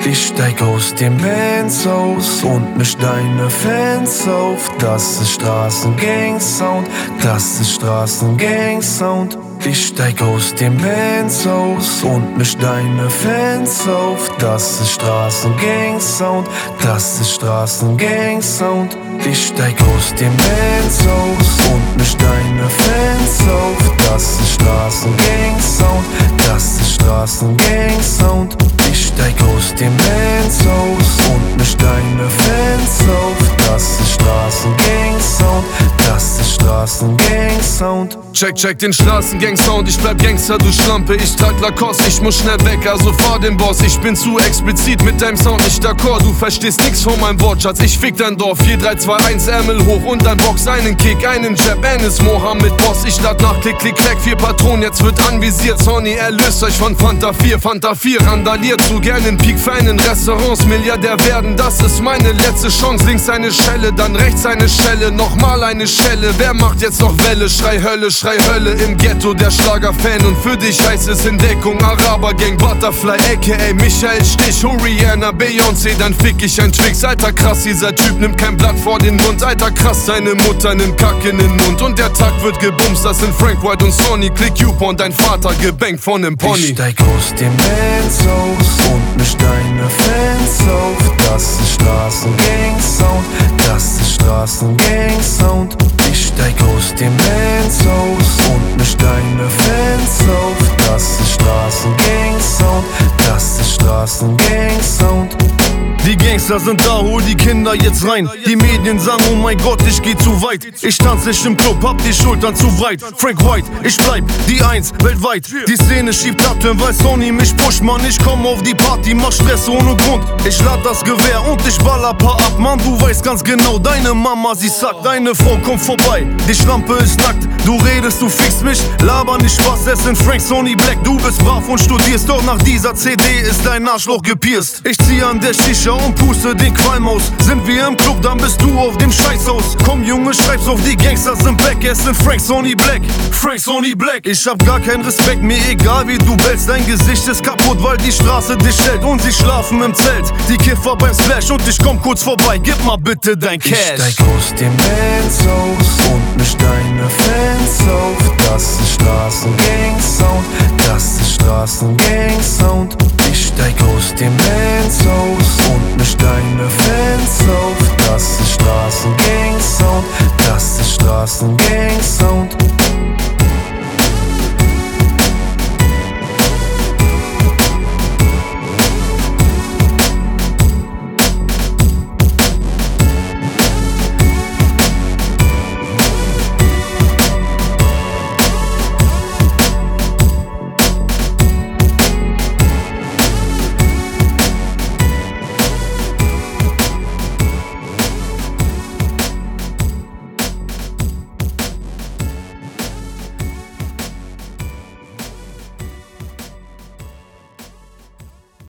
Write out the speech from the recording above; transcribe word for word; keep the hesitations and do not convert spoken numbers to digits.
Ich steig aus dem Benz aus und misch deine Fans auf. Das ist Straßengang-Sound, das ist Straßengang-Sound. Ich steig aus dem Benz aus und misch deine Fans auf. Das ist Straßengang-Sound, das ist Straßengang-Sound. Ich steig aus dem Benz aus und misch deine Fans auf. Das ist Straßengang-Sound, das ist Straßengang-Sound. Ich steig aus dem Benz aus und misch deine Fans auf. Das ist Straßengang-Sound, das ist Straßengang-Sound. Check, check den Straßengang-Sound, ich bleib Gangster, du Schlampe. Ich trag Lacoste, ich muss schnell weg, also fahr den Boss. Ich bin zu explizit mit deinem Sound, nicht d'accord. Du verstehst nix von meinem Wortschatz, ich fick dein Dorf. Vier, drei, zwei, eins, Ärmel hoch und dann Box. Einen Kick, einen Jab, Enes Mohammed Boss. Ich lad nach, klick, klick, klack, vier Patronen, jetzt wird anvisiert. Sony, erlöst euch von Fanta vier, Fanta vier randaliert. Zu gern in Peak, feinen Restaurants, Milliardär werden, das ist meine letzte Chance. Links eine Schelle, dann rechts eine Schelle, nochmal eine Schelle. Wer macht jetzt noch Welle? Schrei Hölle, schrei Hölle im Ghetto, der Schlagerfan. Und für dich heißt es Entdeckung, Araber-Gang, Butterfly, aka Michael Stich, Rihanna, Beyoncé, dann fick ich ein Twix. Alter krass, dieser Typ nimmt kein Blatt vor den Mund. Alter krass, seine Mutter nimmt Kack in den Mund. Und der Tag wird gebumst, das sind Frank White und Sony. Click YouPorn, dein Vater gebankt von nem Pony. Ich steig aus dem Benz aus und misch deine Fans auf. Das ist Straßengang-Sound, das ist Straßengang-Sound. Ich steig aus dem Benz aus und misch deine Fans auf. Das ist Straßengang-Sound, das ist Straßengang-Sound. Die Gangster sind da, hol die Kinder jetzt rein. Die Medien sagen, oh mein Gott, ich geh zu weit. Ich tanz nicht im Club, hab die Schultern zu breit. Frank White, ich bleib die Eins weltweit. Die Szene schiebt ab, weil Sony mich pusht, Mann. Ich komm auf die Party, mach Stress ohne Grund. Ich lad das Gewehr und ich baller paar ab. Mann, du weißt ganz genau, deine Mama, sie sagt, deine Frau kommt vorbei. Die Schlampe ist nackt, du redest, du fickst mich. Laber nicht Spaß, es sind Frank, Sony, Black. Du bist brav und studierst, doch nach dieser C D ist dein Arschloch gepierst. Ich zieh an der Shisha und puste den Qualm aus. Sind wir im Club, dann bist du auf dem Scheißhaus. Komm Junge, schreib's auf, die Gangster sind back. Es sind Frank, Sony, Black, Frank, Sony, Black. Ich hab gar keinen Respekt, mir egal wie du bellst. Dein Gesicht ist kaputt, weil die Straße dich hält. Und sie schlafen im Zelt, die Kiffer beim Splash. Und ich komm kurz vorbei, gib mal bitte dein Cash. Ich steig aus dem Benz aus und misch deine Fans auf. Das ist Straßengang-Sound, das ist Straßengang-Sound. Ich steig aus dem Benz